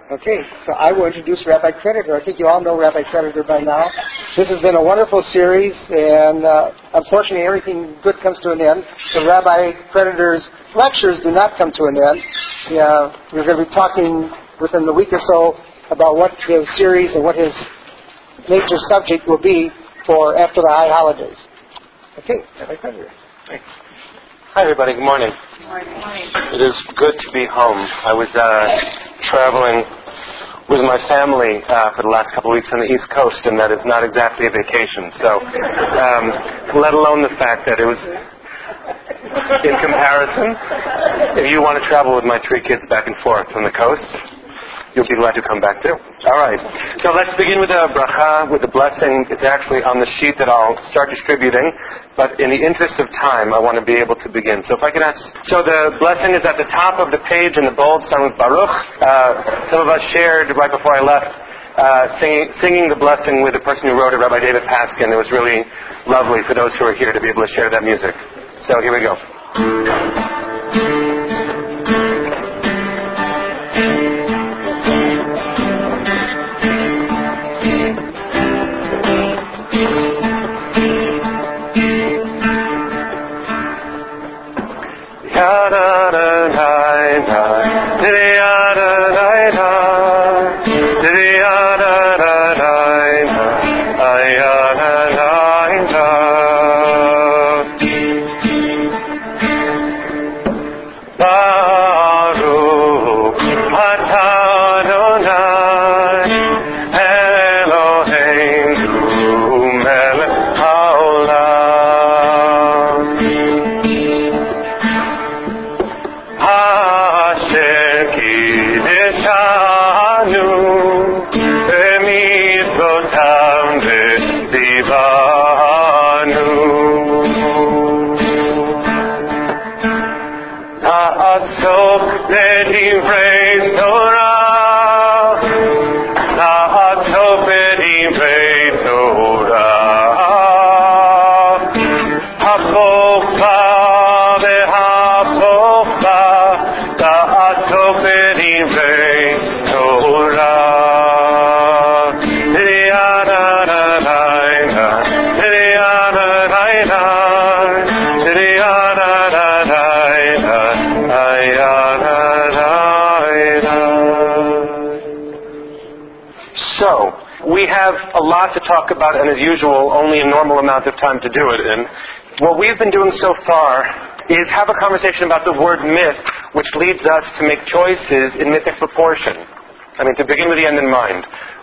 Okay, so I will introduce Rabbi Creditor. I think you all know Rabbi Creditor by now. This has been a wonderful series, and unfortunately everything good comes to an end. So Rabbi Creditor's lectures do not come to an end. We're going to be talking within the week or so about what his series and what his major subject will be for after the high holidays. Okay, Rabbi Creditor. Thanks. Hi everybody, good morning. Good morning. It is good to be home. I was traveling with my family for the last couple of weeks on the East Coast, and that is not exactly a vacation. So, let alone the fact that it was, in comparison, if you want to travel with my 3 kids back and forth from the coast, you'll be glad to come back too. All right. So let's begin with a bracha, with the blessing. It's actually on the sheet that I'll start distributing, but in the interest of time, I want to be able to begin. So if I can ask, so the blessing is at the top of the page in the bold, starting with Baruch. Some of us shared right before I left, singing the blessing with the person who wrote it, Rabbi David Paskin. It was really lovely for those who are here to be able to share that music. So here we go. A lot to talk about, and as usual, only a normal amount of time to do it in. What we've been doing so far is have a conversation about the word myth, which leads us to make choices in mythic proportion. I mean, to begin with the end in mind.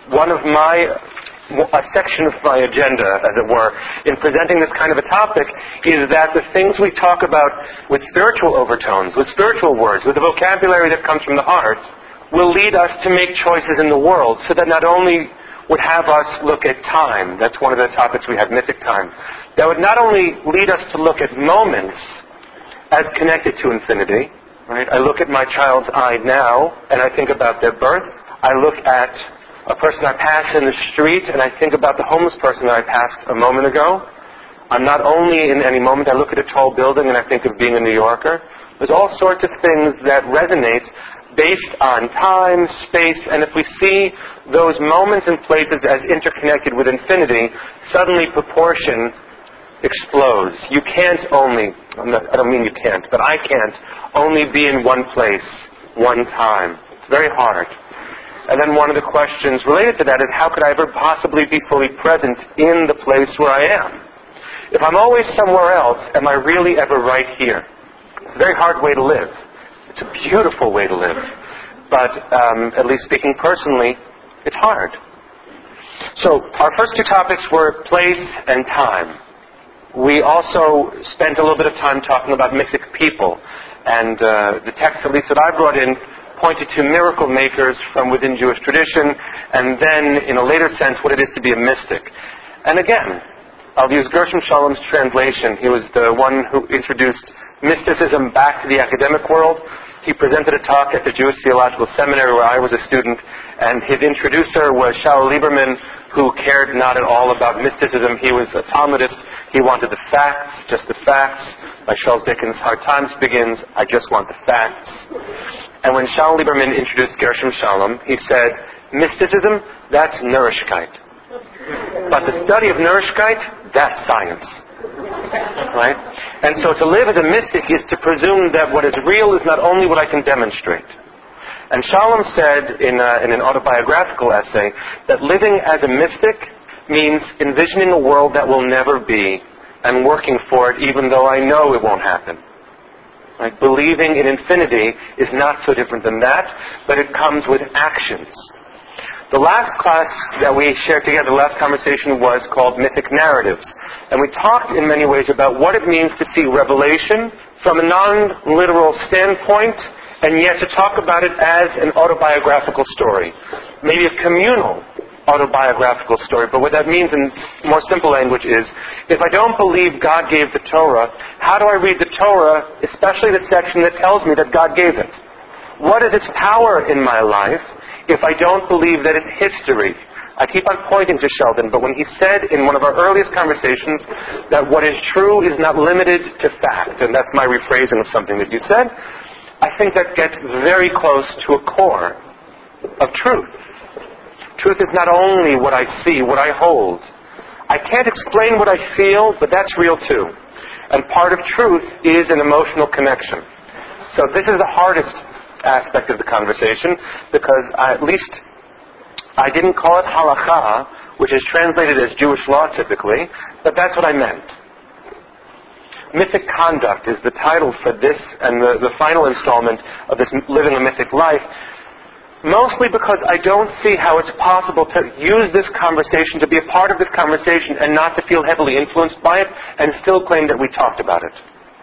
A section of my agenda, as it were, in presenting this kind of a topic is that the things we talk about with spiritual overtones, with spiritual words, with the vocabulary that comes from the heart, will lead us to make choices in the world, so that not only would have us look at time. That's one of the topics we had, mythic time. That would not only lead us to look at moments as connected to infinity, right? I look at my child's eye now, and I think about their birth. I look at a person I pass in the street, and I think about the homeless person that I passed a moment ago. I'm not only in any moment, I look at a tall building, and I think of being a New Yorker. There's all sorts of things that resonate based on time, space, and if we see those moments and places as interconnected with infinity, suddenly proportion explodes. You can't only, I don't mean you can't, but I can't only be in one place, one time. It's very hard. And then one of the questions related to that is, how could I ever possibly be fully present in the place where I am? If I'm always somewhere else, am I really ever right here? It's a very hard way to live. It's a beautiful way to live, but at least speaking personally, it's hard. So our first 2 topics were place and time. We also spent a little bit of time talking about mythic people, and the text, at least that I brought in, pointed to miracle makers from within Jewish tradition, and then, in a later sense, what it is to be a mystic. And again, I'll use Gershom Shalom's translation. He was the one who introduced mysticism back to the academic world. He presented a talk at the Jewish Theological Seminary where I was a student, and his introducer was Shaul Lieberman, who cared not at all about mysticism. He was a Talmudist. He wanted the facts, just the facts. Like Charles Dickens' Hard Times begins, I just want the facts. And when Shalom Lieberman introduced Gershom Shalom, he said, mysticism, that's nourishkeit. But the study of nourishkeit, that's science. Right? And so to live as a mystic is to presume that what is real is not only what I can demonstrate. And Shalom said in an autobiographical essay that living as a mystic means envisioning a world that will never be and working for it even though I know it won't happen. Right? Believing in infinity is not so different than that, but it comes with actions. The last class that we shared together, the last conversation, was called Mythic Narratives. And we talked in many ways about what it means to see revelation from a non-literal standpoint, and yet to talk about it as an autobiographical story. Maybe a communal autobiographical story. But what that means in more simple language is, if I don't believe God gave the Torah, how do I read the Torah, especially the section that tells me that God gave it? What is its power in my life if I don't believe that it's history? I keep on pointing to Sheldon, but when he said in one of our earliest conversations that what is true is not limited to fact, and that's my rephrasing of something that you said, I think that gets very close to a core of truth. Truth is not only what I see, what I hold. I can't explain what I feel, but that's real too. And part of truth is an emotional connection. So this is the hardest aspect of the conversation, because at least I didn't call it halakha, which is translated as Jewish law typically, but that's what I meant. Mythic Conduct is the title for this and the final installment of this Living a Mythic Life, mostly because I don't see how it's possible to use this conversation, to be a part of this conversation, and not to feel heavily influenced by it, and still claim that we talked about it.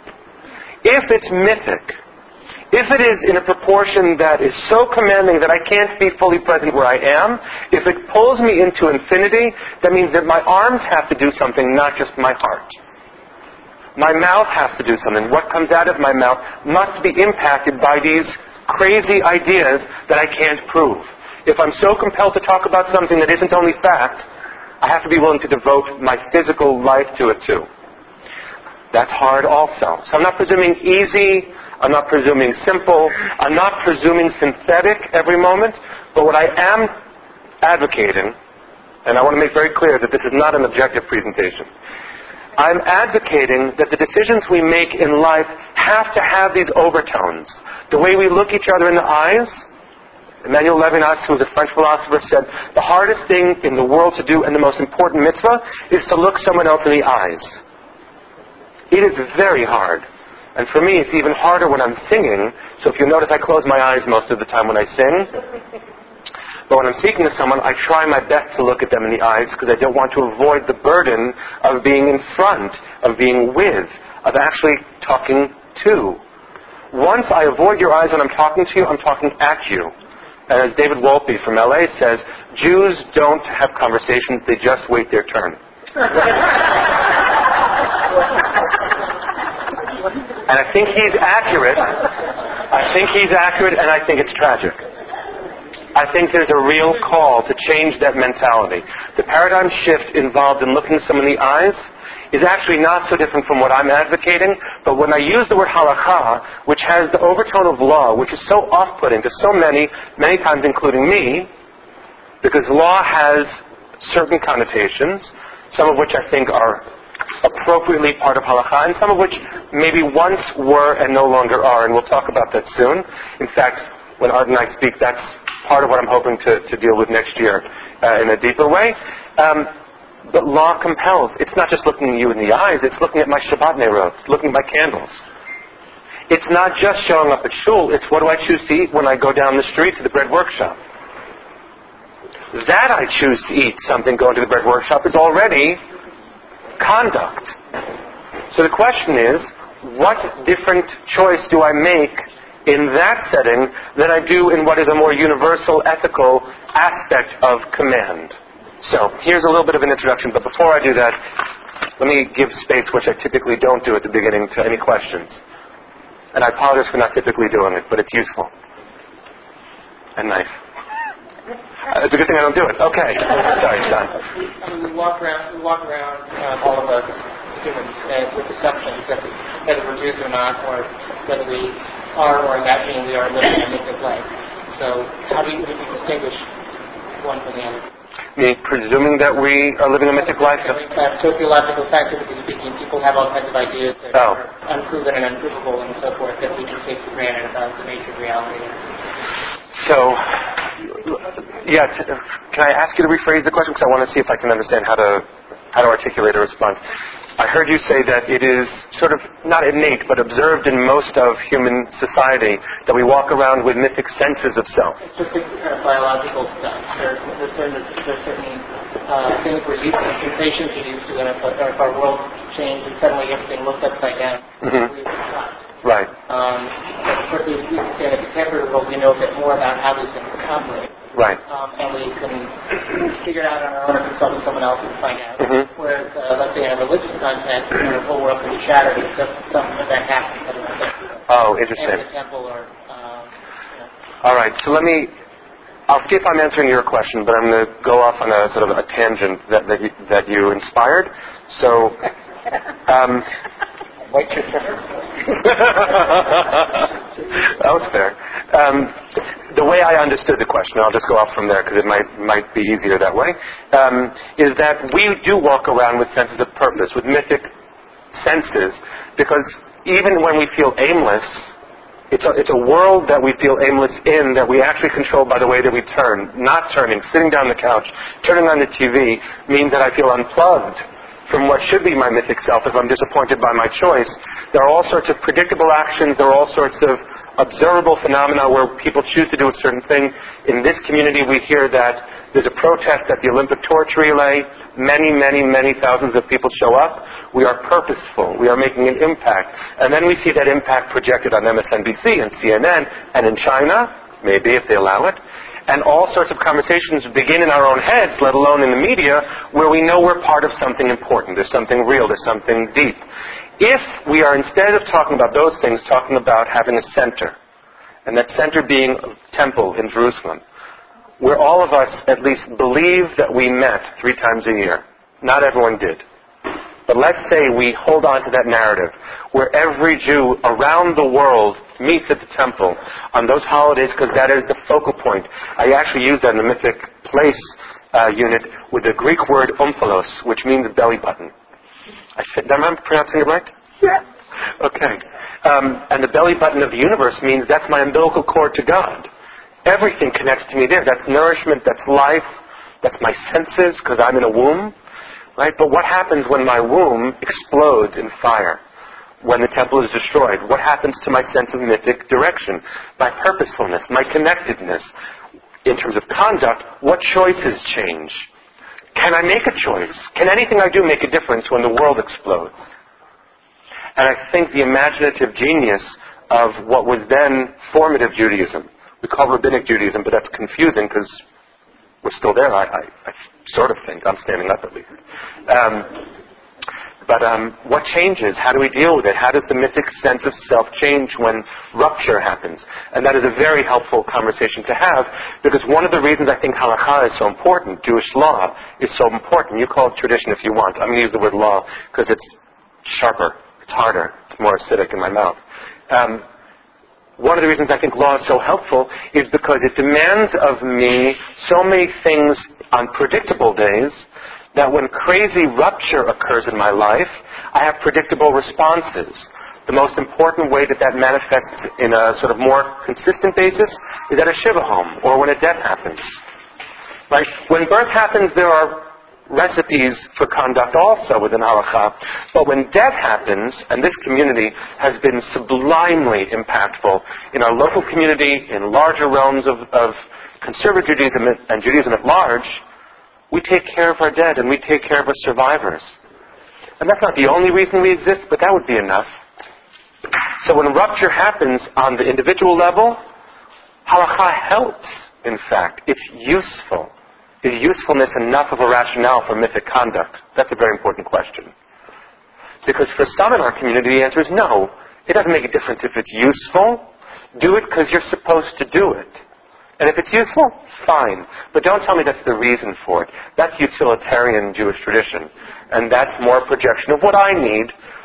If it's mythic, if it is in a proportion that is so commanding that I can't be fully present where I am, if it pulls me into infinity, that means that my arms have to do something, not just my heart. My mouth has to do something. What comes out of my mouth must be impacted by these crazy ideas that I can't prove. If I'm so compelled to talk about something that isn't only fact, I have to be willing to devote my physical life to it too. That's hard also. So I'm not presuming easy, I'm not presuming simple, I'm not presuming synthetic every moment, but what I am advocating, and I want to make very clear that this is not an objective presentation, I'm advocating that the decisions we make in life have to have these overtones. The way we look each other in the eyes, Emmanuel Levinas, who was a French philosopher, said, the hardest thing in the world to do and the most important mitzvah is to look someone else in the eyes. It is very hard. And for me, it's even harder when I'm singing. So if you notice, I close my eyes most of the time when I sing. But when I'm speaking to someone, I try my best to look at them in the eyes because I don't want to avoid the burden of being in front, of being with, of actually talking to. Once I avoid your eyes when I'm talking to you, I'm talking at you. And as David Wolpe from LA says, Jews don't have conversations, they just wait their turn. And I think he's accurate. And I think it's tragic. I think there's a real call to change that mentality. The paradigm shift involved in looking someone in the eyes is actually not so different from what I'm advocating, but when I use the word halakha, which has the overtone of law, which is so off-putting to so many times including me, because law has certain connotations, some of which I think are appropriately part of halakha, and some of which maybe once were and no longer are, and we'll talk about that soon. In fact, when Art and I speak, that's part of what I'm hoping to deal with next year in a deeper way. But law compels. It's not just looking at you in the eyes, it's looking at my Shabbat Nerot, it's looking at my candles. It's not just showing up at shul, it's what do I choose to eat when I go down the street to the bread workshop. That I choose to eat something going to the bread workshop is already conduct. So the question is, what different choice do I make in that setting than I do in what is a more universal ethical aspect of command? So here's a little bit of an introduction, but before I do that, let me give space, which I typically don't do at the beginning, to any questions. And I apologize for not typically doing it, but it's useful. And nice. It's a good thing I don't do it. Okay. Sorry, John. We walk around, all of us humans, with perceptions that whether we're Jews or not, or whether we are or imagining we are living a mythic life. So how do you distinguish one from the other? Presuming that we are living a mythic life? Sociological, scientifically speaking, people have all kinds of ideas that are unproven and unprovable and so forth that we can take for granted about the nature of reality. So, can I ask you to rephrase the question because I want to see if I can understand how to articulate a response. I heard you say that it is sort of not innate but observed in most of human society that we walk around with mythic senses of self. It's just biological stuff. There's certain things we're used to, sensations we're used to, and if our world changed and suddenly everything looked upside down, we would shocked. Right. But of course, we understand in the contemporary world, we know a bit more about how these things operate. Right. And we can figure it out on our own or consult with someone else and find out. Whereas, let's say in a religious context, the whole world can be shattered if some event happens. Oh, interesting. In the temple or... All right, so I'll see if I'm answering your question, but I'm going to go off on a sort of a tangent that you inspired. So... Wait your turn. That was fair. The way I understood the question, I'll just go off from there because it might be easier that way, is that we do walk around with senses of purpose, with mythic senses, because even when we feel aimless, it's a world that we feel aimless in that we actually control by the way that we turn. Not turning, sitting down on the couch, turning on the TV means that I feel unplugged from what should be my mythic self if I'm disappointed by my choice. There are all sorts of predictable actions. There are all sorts of observable phenomena where people choose to do a certain thing. In this community, we hear that there's a protest at the Olympic torch relay. Many, many, many thousands of people show up. We are purposeful. We are making an impact. And then we see that impact projected on MSNBC and CNN and in China, maybe if they allow it. And all sorts of conversations begin in our own heads, let alone in the media, where we know we're part of something important. There's something real. There's something deep. If we are, instead of talking about those things, talking about having a center, and that center being a temple in Jerusalem, where all of us at least believe that we met 3 times a year. Not everyone did. But let's say we hold on to that narrative, where every Jew around the world meets at the temple on those holidays because that is the focal point. I actually use that in the Mythic Place unit with the Greek word omphalos, which means belly button. Am I pronouncing it right? Yeah. Okay. And the belly button of the universe means that's my umbilical cord to God. Everything connects to me there. That's nourishment, that's life, that's my senses because I'm in a womb. Right? But what happens when my womb explodes in fire? When the temple is destroyed? What happens to my sense of mythic direction? My purposefulness, my connectedness. In terms of conduct, what choices change? Can I make a choice? Can anything I do make a difference when the world explodes? And I think the imaginative genius of what was then formative Judaism, we call Rabbinic Judaism, but that's confusing because we're still there, I sort of think. I'm standing up at least. But what changes? How do we deal with it? How does the mythic sense of self change when rupture happens? And that is a very helpful conversation to have, because one of the reasons I think halakha is so important, Jewish law, is so important. You call it tradition if you want. I'm going to use the word law because it's sharper, it's harder, it's more acidic in my mouth. One of the reasons I think law is so helpful is because it demands of me so many things on predictable days that when crazy rupture occurs in my life, I have predictable responses. The most important way that manifests in a sort of more consistent basis is at a shiva home or when a death happens. Right? When birth happens, there are recipes for conduct also within halakha. But when death happens, and this community has been sublimely impactful in our local community, in larger realms of conservative Judaism and Judaism at large, we take care of our dead and we take care of our survivors. And that's not the only reason we exist, but that would be enough. So when rupture happens on the individual level, halakha helps, in fact. It's useful. Is usefulness enough of a rationale for mythic conduct? That's a very important question. Because for some in our community, the answer is no. It doesn't make a difference if it's useful. Do it because you're supposed to do it. And if it's useful, fine. But don't tell me that's the reason for it. That's utilitarian Jewish tradition. And that's more a projection of what I need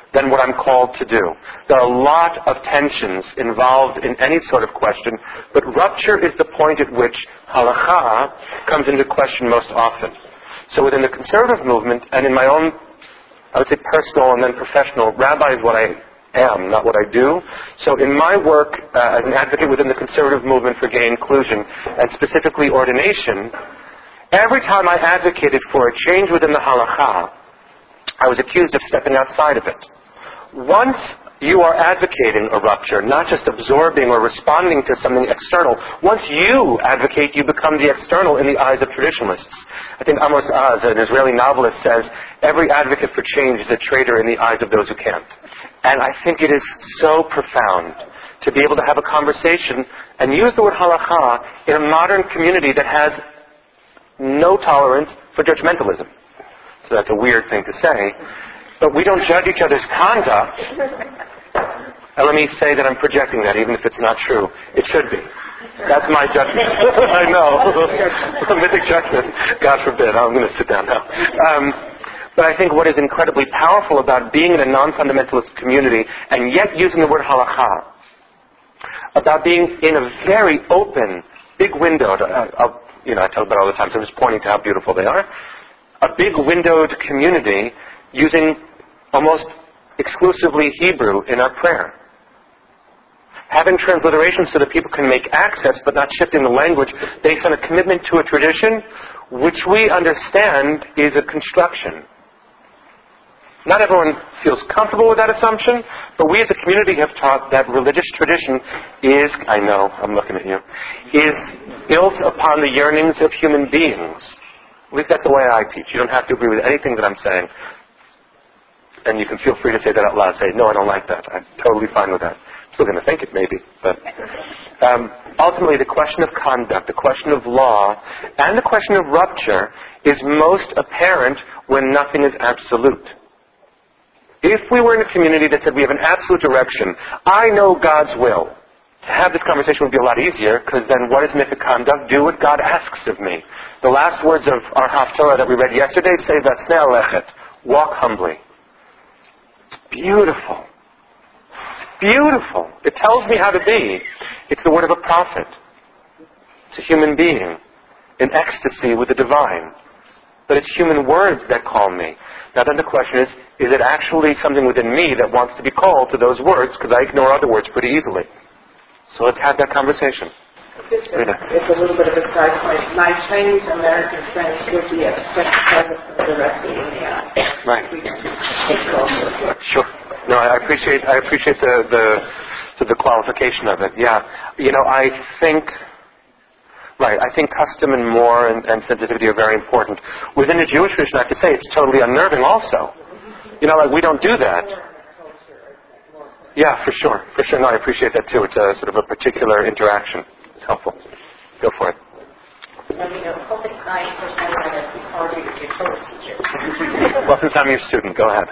than what I'm called to do. There are a lot of tensions involved in any sort of question, but rupture is the point at which halakha comes into question most often. So within the conservative movement, and in my own, I would say personal and then professional, rabbi is what I am, not what I do. So in my work as an advocate within the conservative movement for gay inclusion, and specifically ordination, every time I advocated for a change within the halakha, I was accused of stepping outside of it. Once you are advocating a rupture, not just absorbing or responding to something external, once you advocate, you become the external in the eyes of traditionalists. I think Amos Oz, an Israeli novelist, says, every advocate for change is a traitor in the eyes of those who can't. And I think it is so profound to be able to have a conversation and use the word halakha in a modern community that has no tolerance for judgmentalism. So that's a weird thing to say. But we don't judge each other's conduct. And let me say that I'm projecting that, even if it's not true. It should be. That's my judgment. I know. Mythic judgment. God forbid. I'm going to sit down now. But I think what is incredibly powerful about being in a non-fundamentalist community and yet using the word halakha, about being in a very open, big window, I tell about it all the time, so I'm just pointing to how beautiful they are, a big windowed community using almost exclusively Hebrew in our prayer. Having transliteration so that people can make access but not shifting the language based on a commitment to a tradition which we understand is a construction. Not everyone feels comfortable with that assumption, but we as a community have taught that religious tradition is, I know, I'm looking at you, is built upon the yearnings of human beings. At least that's the way I teach. You don't have to agree with anything that I'm saying. And you can feel free to say that out loud. Say, no, I don't like that. I'm totally fine with that. I'm still going to think it, maybe. But ultimately, the question of conduct, the question of law, and the question of rupture is most apparent when nothing is absolute. If we were in a community that said we have an absolute direction, I know God's will, to have this conversation would be a lot easier, because then what is mythic conduct? Do what God asks of me. The last words of our Haftorah that we read yesterday say, Vatsnei alechet, walk humbly. Beautiful. It's beautiful. It tells me how to be. It's the word of a prophet. It's a human being in ecstasy with the divine. But it's human words that call me. Now then the question is it actually something within me that wants to be called to those words? Because I ignore other words pretty easily. So let's have that conversation. It's a little bit of a side point. My Chinese American friends would be upset to have us directly in the eye. Right. Sure. No, I appreciate the qualification of it. Yeah. I think custom and more and sensitivity are very important. Within the Jewish tradition, I have to say, it's totally unnerving also. We don't do that. Yeah, for sure. No, I appreciate that too. It's a sort of a particular interaction. It's helpful. Go for it. Public science personality has been already a Torah teacher. Well, since I'm your student, go ahead.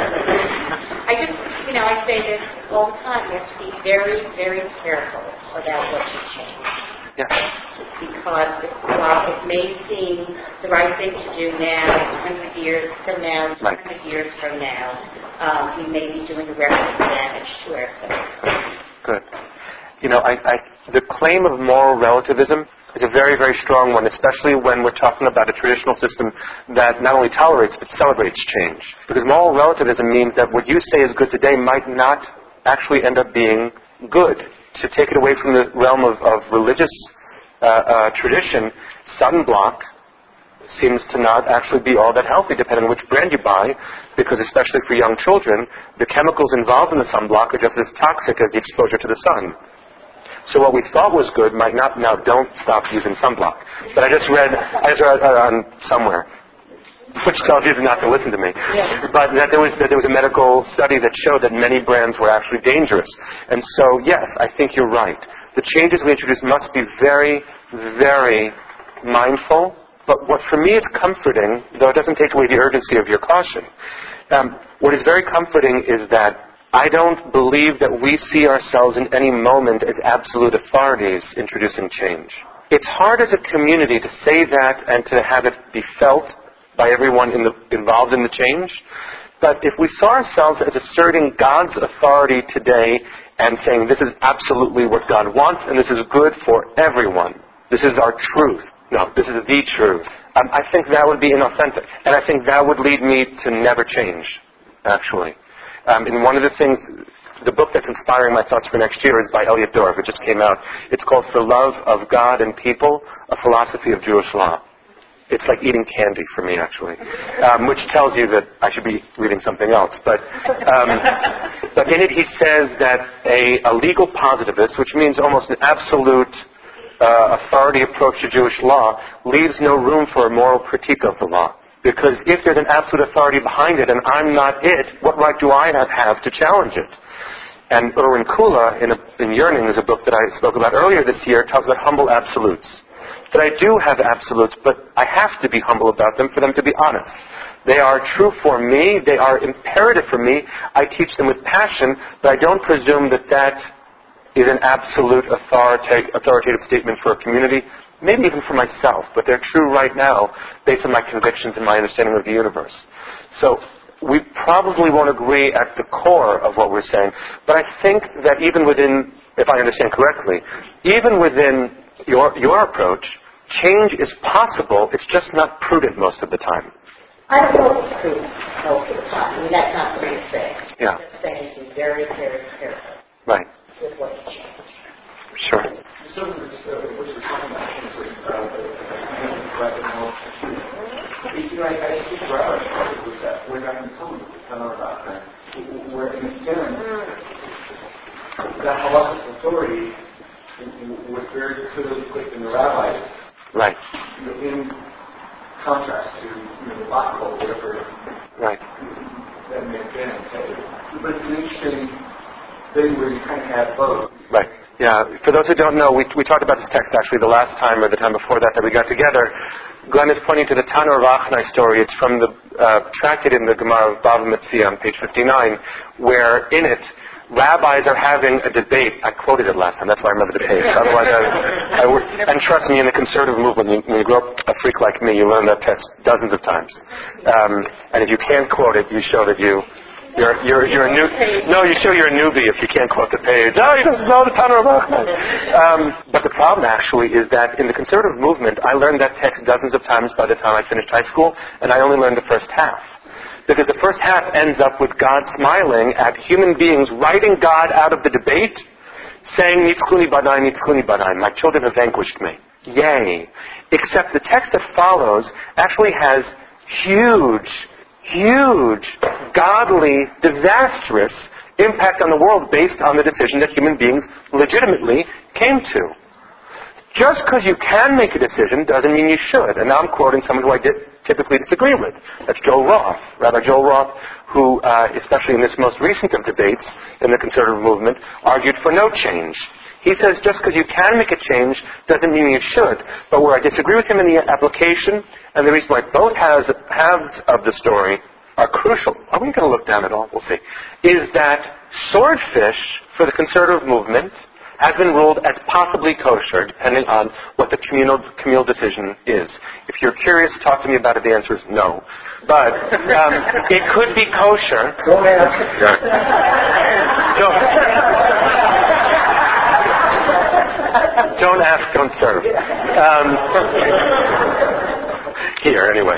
I say this all the time. You have to be very, very careful about what you change. Yeah. Because while it may seem the right thing to do now, 100 years from now, 200 years from now, we may be doing irreparable damage to ourselves. Good. The claim of moral relativism is a very, very strong one, especially when we're talking about a traditional system that not only tolerates but celebrates change. Because moral relativism means that what you say is good today might not actually end up being good. To take it away from the realm of religious tradition, sunblock seems to not actually be all that healthy, depending on which brand you buy, because especially for young children, the chemicals involved in the sunblock are just as toxic as the exposure to the sun. So what we thought was good might not. Now, don't stop using sunblock. But I just read on somewhere, which tells you not to listen to me. Yeah. But that there was a medical study that showed that many brands were actually dangerous. And so, yes, I think you're right. The changes we introduce must be very, very mindful. But what for me is comforting, though it doesn't take away the urgency of your caution, what is very comforting is that I don't believe that we see ourselves in any moment as absolute authorities introducing change. It's hard as a community to say that and to have it be felt by everyone involved in the change, But if we saw ourselves as asserting God's authority today and saying this is absolutely what God wants and this is good for everyone, this is our truth. No, this is the truth. I think that would be inauthentic. And I think that would lead me to never change, actually. And one of the things, the book that's inspiring my thoughts for next year is by Elliot Dorff. It just came out. It's called For Love of God and People, A Philosophy of Jewish Law. It's like eating candy for me, actually, which tells you that I should be reading something else. But in it he says that a legal positivist, which means almost an absolute authority approach to Jewish law, leaves no room for a moral critique of the law. Because if there's an absolute authority behind it and I'm not it, what right do I have to challenge it? And Erwin Kula, in Yearnings, a book that I spoke about earlier this year, talks about humble absolutes. That I do have absolutes, but I have to be humble about them for them to be honest. They are true for me. They are imperative for me. I teach them with passion, but I don't presume that that is an absolute authoritative statement for a community, maybe even for myself, but they're true right now based on my convictions and my understanding of the universe. So we probably won't agree at the core of what we're saying, but I think that even within, if I understand correctly, even within your approach, change is possible. It's just not prudent most of the time. I don't know if it's prudent most of the time. I mean, that's not what I'm saying. Yeah. I'm just saying be very, very careful. Right. With what you change. Sure. So what you're talking about in terms of I think the rabbi started with that way back in the summer with Tanur Bachman, where in a sense that halachic authority was very clearly put in the rabbis. Right. In contrast to the Bible or whatever. Right. That may have been. But it's an interesting thing where you kind of have both. Right. Yeah. For those who don't know, we talked about this text actually the last time or the time before that we got together. Glenn is pointing to the Tanur Bachman story. It's from the tractate in the Gemara of Bava Metzia on page 59, where in it rabbis are having a debate. I quoted it last time. That's why I remember the page. Otherwise, I would. And trust me, in the conservative movement, when you grow up a freak like me, you learn that text dozens of times. And if you can't quote it, you show that you're a new. No, you show you're a newbie if you can't quote the page. Oh, he doesn't know the Tanur Bachman. But the problem actually is that in the conservative movement, I learned that text dozens of times by the time I finished high school, and I only learned the first half. Because the first half ends up with God smiling at human beings, writing God out of the debate, saying, Nitzchuni badai, Nitzchuni badai, my children have vanquished me. Yay. Except the text that follows actually has huge, godly, disastrous impact on the world based on the decision that human beings legitimately came to. Just because you can make a decision doesn't mean you should. And now I'm quoting someone who I typically disagree with. That's Joel Roth, Rabbi Joel Roth, who, especially in this most recent of debates in the conservative movement, argued for no change. He says just because you can make a change doesn't mean you should. But where I disagree with him in the application, and the reason why both halves of the story are crucial, are we going to look down at all? We'll see, is that swordfish for the conservative movement has been ruled as possibly kosher, depending on what the communal decision is. If you're curious, talk to me about it. The answer is no. But it could be kosher. Don't ask. Don't ask, don't serve. Here, anyway.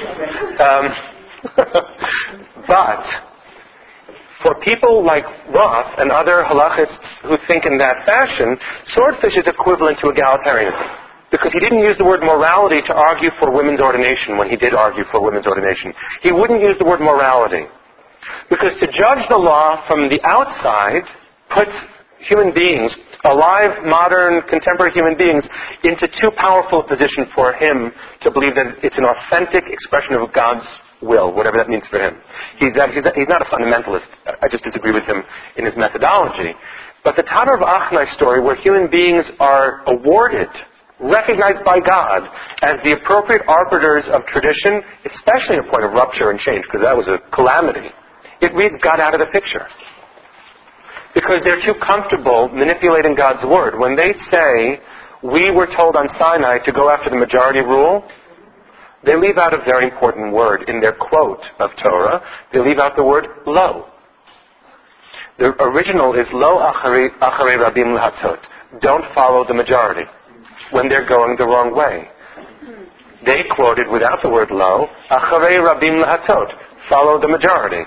But for people like Roth and other halachists who think in that fashion, swordfish is equivalent to egalitarianism. Because he didn't use the word morality to argue for women's ordination when he did argue for women's ordination. He wouldn't use the word morality. Because to judge the law from the outside puts human beings, alive, modern, contemporary human beings, into too powerful a position for him to believe that it's an authentic expression of God's will, whatever that means for him. He's not a fundamentalist. I just disagree with him in his methodology. But the Tanur Bachman story, where human beings are awarded, recognized by God as the appropriate arbiters of tradition, especially at a point of rupture and change, because that was a calamity, it reads God out of the picture. Because they're too comfortable manipulating God's word. When they say, we were told on Sinai to go after the majority rule, They leave out a very important word in their quote of Torah. They leave out the word lo. The original is lo acharei rabim lahatzot. Don't follow the majority when they're going the wrong way. They quoted without the word lo, acharei rabim lahatzot. Follow the majority.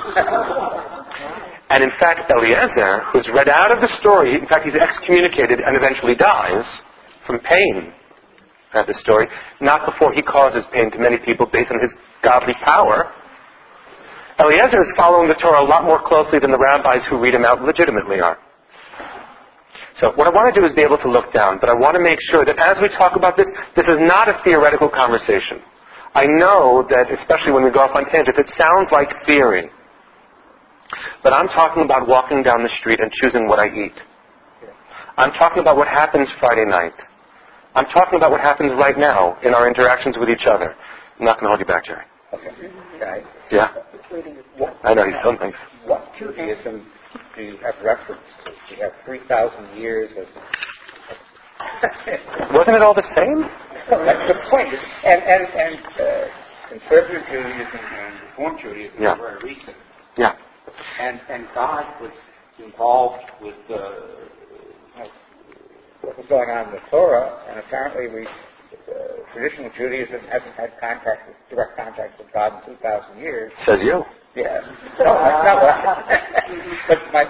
And in fact, Eliezer, who's read out of the story, in fact, he's excommunicated and eventually dies from pain at the story, not before he causes pain to many people based on his godly power. Eliezer is following the Torah a lot more closely than the rabbis who read him out legitimately are. So what I want to do is be able to look down, but I want to make sure that as we talk about this, this is not a theoretical conversation. I know that, especially when we go off on tangents, it sounds like theory. But I'm talking about walking down the street and choosing what I eat. I'm talking about what happens Friday night. I'm talking about what happens right now in our interactions with each other. I'm not going to hold you back, Jerry. Okay. Guys. Yeah? I know, he's so nice. What Judaism do you have reference to? Do you have 3,000 years of... Wasn't it all the same? Well, that's the point. And conservative Judaism and Reform Judaism are very recent. Yeah. And God was involved with what was going on in the Torah, and apparently traditional Judaism hasn't had direct contact with God in 2,000 years. Says you. Yeah. No, that's not what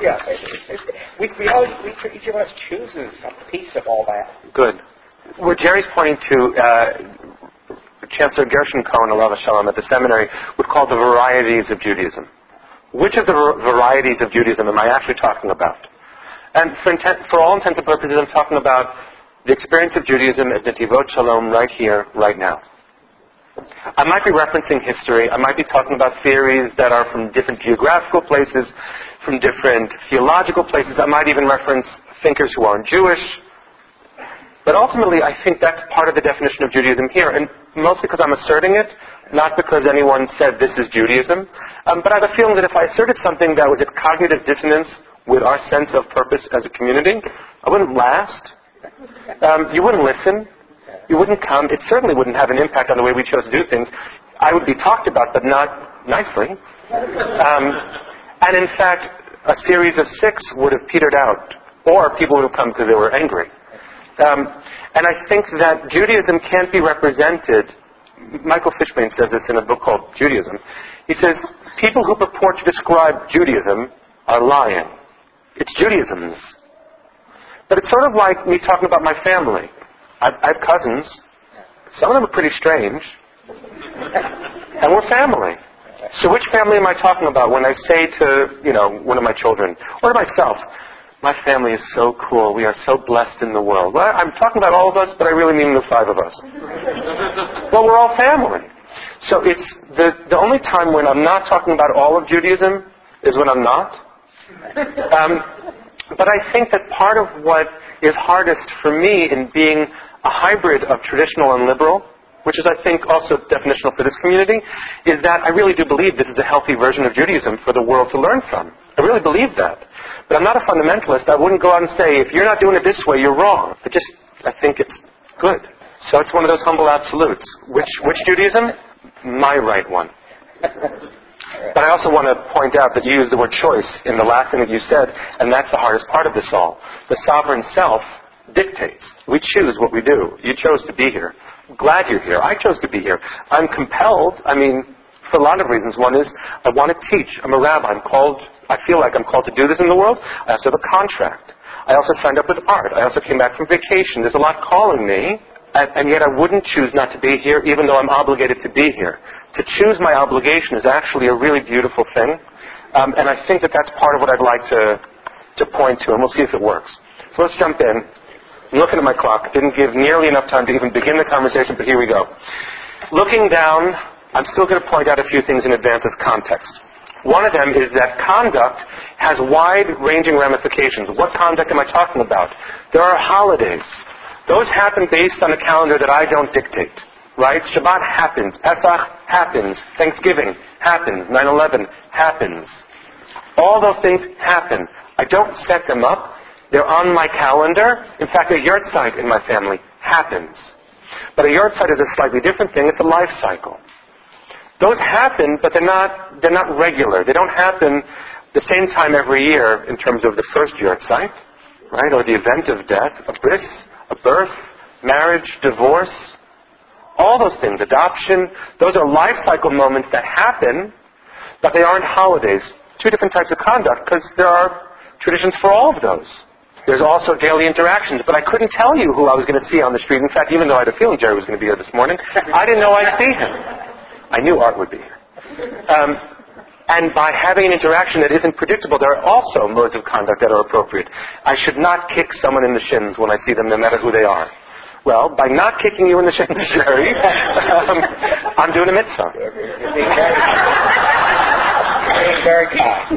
each of us chooses a piece of all that. Good. What Jerry's pointing to, Chancellor Gershon Cohen, alav shalom, at the seminary, would call the varieties of Judaism. Which of the varieties of Judaism am I actually talking about? And for all intents and purposes, I'm talking about the experience of Judaism at Netivot Shalom right here, right now. I might be referencing history. I might be talking about theories that are from different geographical places, from different theological places. I might even reference thinkers who aren't Jewish. But ultimately, I think that's part of the definition of Judaism here, and mostly because I'm asserting it, not because anyone said this is Judaism. But I have a feeling that if I asserted something that was at cognitive dissonance with our sense of purpose as a community, I wouldn't last. You wouldn't listen. You wouldn't come. It certainly wouldn't have an impact on the way we chose to do things. I would be talked about, but not nicely. And in fact, a series of 6 would have petered out, or people would have come because they were angry. And I think that Judaism can't be represented. Michael Fishman says this in a book called Judaism. He says, people who purport to describe Judaism are lying. It's Judaism's. But it's sort of like me talking about my family. I have cousins. Some of them are pretty strange. And we're family. So which family am I talking about when I say to, one of my children, or to myself, my family is so cool. We are so blessed in the world. Well, I'm talking about all of us, but I really mean the 5 of us. Well, we're all family. So it's the only time when I'm not talking about all of Judaism is when I'm not. But I think that part of what is hardest for me in being a hybrid of traditional and liberal, which is, I think, also definitional for this community, is that I really do believe this is a healthy version of Judaism for the world to learn from. I really believe that. But I'm not a fundamentalist. I wouldn't go out and say, if you're not doing it this way, you're wrong. I think it's good. So it's one of those humble absolutes. Which Judaism? My right one. But I also want to point out that you used the word choice in the last thing that you said, and that's the hardest part of this all. The sovereign self dictates. We choose what we do. You chose to be here. I'm glad you're here. I chose to be here. I'm compelled, for a lot of reasons. One is, I want to teach. I'm a rabbi. I feel like I'm called to do this in the world. I also have a contract. I also signed up with art. I also came back from vacation. There's a lot calling me, and yet I wouldn't choose not to be here, even though I'm obligated to be here. To choose my obligation is actually a really beautiful thing, and I think that that's part of what I'd like to point to, and we'll see if it works. So let's jump in. I'm looking at my clock. Didn't give nearly enough time to even begin the conversation, but here we go. Looking down, I'm still going to point out a few things in advance as context. One of them is that conduct has wide-ranging ramifications. What conduct am I talking about? There are holidays. Those happen based on a calendar that I don't dictate, right? Shabbat happens. Pesach happens. Thanksgiving happens. 9/11 happens. All those things happen. I don't set them up. They're on my calendar. In fact, a yahrzeit in my family happens. But a yahrzeit is a slightly different thing. It's a life cycle. Those happen, but they're not regular. They don't happen the same time every year in terms of the first yahrzeit, right, or the event of death, a bris, a birth, marriage, divorce, all those things, adoption. Those are life cycle moments that happen, but they aren't holidays. Two different types of conduct, because there are traditions for all of those. There's also daily interactions, but I couldn't tell you who I was going to see on the street. In fact, even though I had a feeling Jerry was going to be here this morning, I didn't know I'd see him. I knew Art would be here. And by having an interaction that isn't predictable, there are also modes of conduct that are appropriate. I should not kick someone in the shins when I see them, no matter who they are. Well, by not kicking you in the shins, Jerry, I'm doing a mitzvah. Very kind.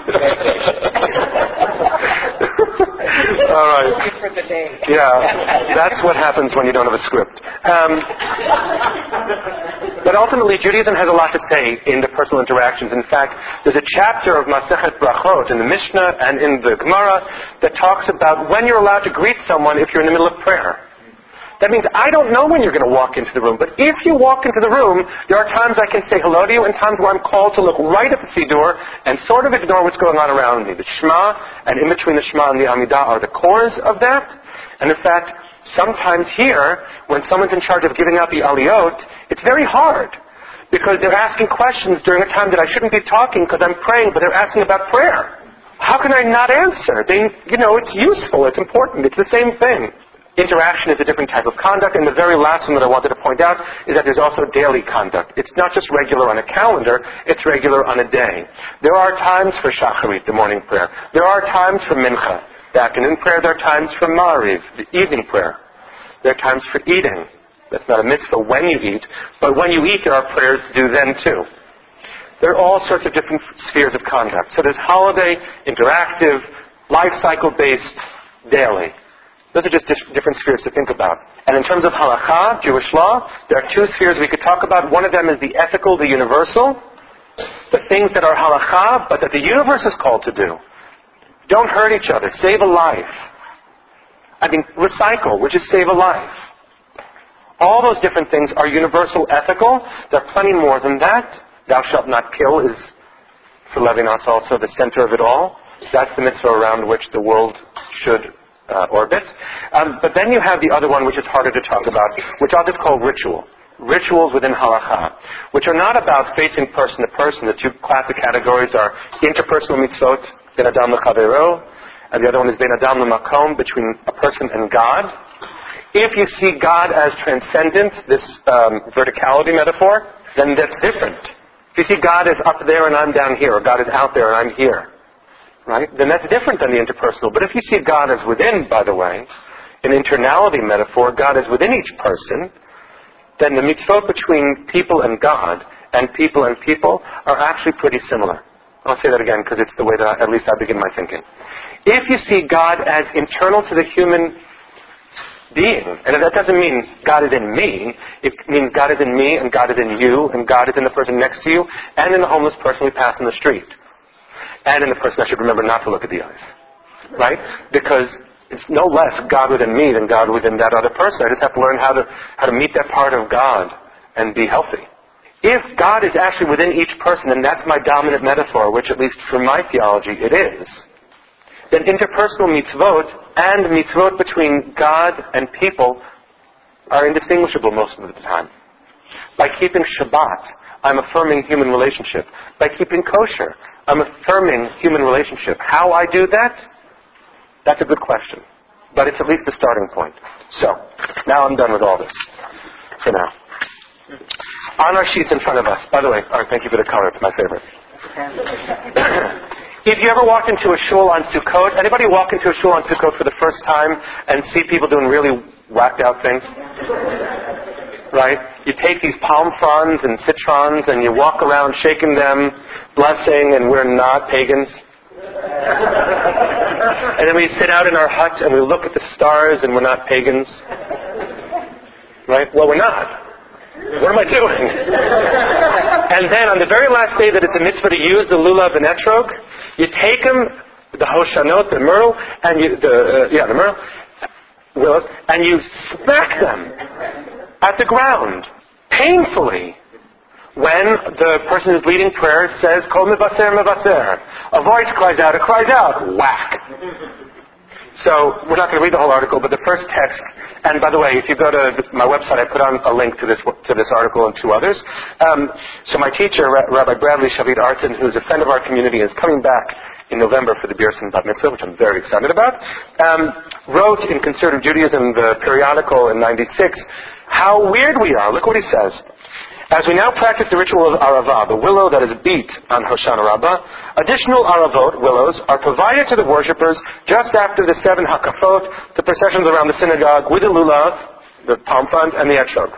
All right. Looking for the day. Yeah, that's what happens when you don't have a script. But ultimately, Judaism has a lot to say in the personal interactions. In fact, there's a chapter of Masechet Brachot in the Mishnah and in the Gemara that talks about when you're allowed to greet someone if you're in the middle of prayer. That means I don't know when you're going to walk into the room, but if you walk into the room, there are times I can say hello to you and times where I'm called to look right at the Siddur and sort of ignore what's going on around me. The Shema and in between the Shema and the Amidah are the cores of that. And in fact, sometimes here, when someone's in charge of giving out the aliyot, it's very hard because they're asking questions during a time that I shouldn't be talking because I'm praying, but they're asking about prayer. How can I not answer? It's useful, it's important, it's the same thing. Interaction is a different type of conduct, and the very last one that I wanted to point out is that there's also daily conduct. It's not just regular on a calendar, it's regular on a day. There are times for Shacharit, the morning prayer. There are times for Mincha, the afternoon prayer. There are times for Ma'ariv, the evening prayer. There are times for eating. That's not a mitzvah when you eat, but when you eat there are prayers to do then too. There are all sorts of different spheres of conduct. So there's holiday, interactive, life cycle-based, daily. Those are just different spheres to think about. And in terms of halakha, Jewish law, there are two spheres we could talk about. One of them is the ethical, the universal. The things that are halakha, but that the universe is called to do. Don't hurt each other. Save a life. Recycle, which is save a life. All those different things are universal ethical. There are plenty more than that. Thou shalt not kill is, for Levinas, also the center of it all. That's the mitzvah around which the world should orbit. But then you have the other one which is harder to talk about, which I'll just call ritual. Rituals within halakha, which are not about facing person to person. The two classic categories are interpersonal mitzvot, ben adam lechavero, and the other one is ben adam lemakom, between a person and God. If you see God as transcendent, this verticality metaphor, then that's different. If you see God as up there and I'm down here, or God is out there and I'm here, right? Then that's different than the interpersonal. But if you see God as within, by the way, an internality metaphor, God is within each person, then the mitzvot between people and God and people are actually pretty similar. I'll say that again because it's the way that at least I begin my thinking. If you see God as internal to the human being, and that doesn't mean God is in me, it means God is in me and God is in you and God is in the person next to you and in the homeless person we pass in the street. And in the person I should remember not to look at the eyes. Right? Because it's no less God within me than God within that other person. I just have to learn how to meet that part of God and be healthy. If God is actually within each person, and that's my dominant metaphor, which at least for my theology it is, then interpersonal mitzvot and mitzvot between God and people are indistinguishable most of the time. By keeping Shabbat, I'm affirming human relationship. By keeping kosher, I'm affirming human relationship. How I do that? That's a good question. But it's at least a starting point. So, now I'm done with all this. For now. On our sheets in front of us, by the way, thank you for the color, it's my favorite. If you ever walked into a shul on Sukkot, anybody walk into a shul on Sukkot for the first time and see people doing really whacked out things? Right? You take these palm fronds and citrons and you walk around shaking them, blessing, and we're not pagans. And then we sit out in our hut and we look at the stars and we're not pagans. Right? Well, we're not. What am I doing? And then on the very last day that it's a mitzvah to use the lulav and etrog, you take them, the hoshanot, the myrtle, and the myrtle, willows, and you smack them. at the ground, painfully, when the person who's leading prayer says, Kol mevaser, mevaser. A voice cries out, it cries out, whack. So we're not going to read the whole article, but the first text, and by the way, if you go to my website, I put on a link to this article and two others. So my teacher, Rabbi Bradley Shavit Arson, who's a friend of our community, is coming back in November for the Bierson Bat Mitzvah, which I'm very excited about, wrote in Conservative Judaism, the periodical in '96, how weird we are. Look what he says. As we now practice the ritual of Aravah, the willow that is beat on Hoshana Rabbah, additional Aravot, willows, are provided to the worshippers just after the 7 Hakafot, the processions around the synagogue, with the lulav, the palm frond, and the etrog.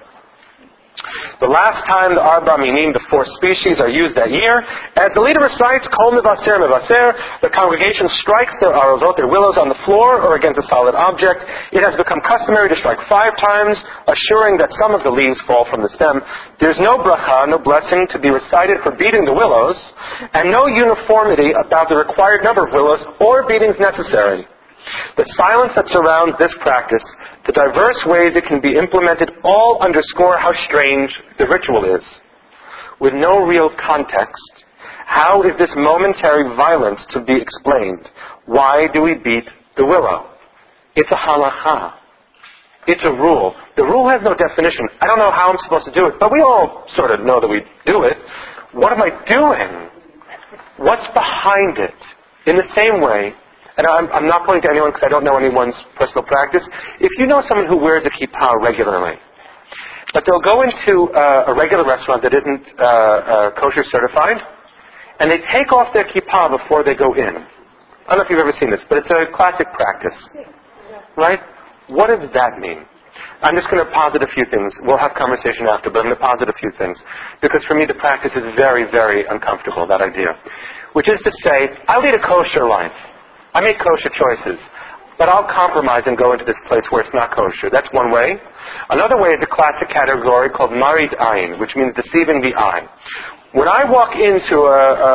The last time the Arba Minim, the 4 species, are used that year, as the leader recites, Kol mevaser, mevaser, the congregation strikes their Aravot, their willows, on the floor or against a solid object. It has become customary to strike 5 times, assuring that some of the leaves fall from the stem. There's no bracha, no blessing to be recited for beating the willows, and no uniformity about the required number of willows or beatings necessary. The silence that surrounds this practice, the diverse ways it can be implemented, all underscore how strange the ritual is. With no real context, how is this momentary violence to be explained? Why do we beat the willow? It's a halacha. It's a rule. The rule has no definition. I don't know how I'm supposed to do it, but we all sort of know that we do it. What am I doing? What's behind it? In the same way, and I'm not pointing to anyone because I don't know anyone's personal practice. If you know someone who wears a kippah regularly, but they'll go into a regular restaurant that isn't kosher certified, and they take off their kippah before they go in. I don't know if you've ever seen this, but it's a classic practice. Right? What does that mean? I'm just going to posit a few things. We'll have conversation after, but I'm going to posit a few things. Because for me, the practice is very, very uncomfortable, that idea. Which is to say, I'll lead a kosher life. I make kosher choices, but I'll compromise and go into this place where it's not kosher. That's one way. Another way is a classic category called marit ayin, which means deceiving the eye. When I walk into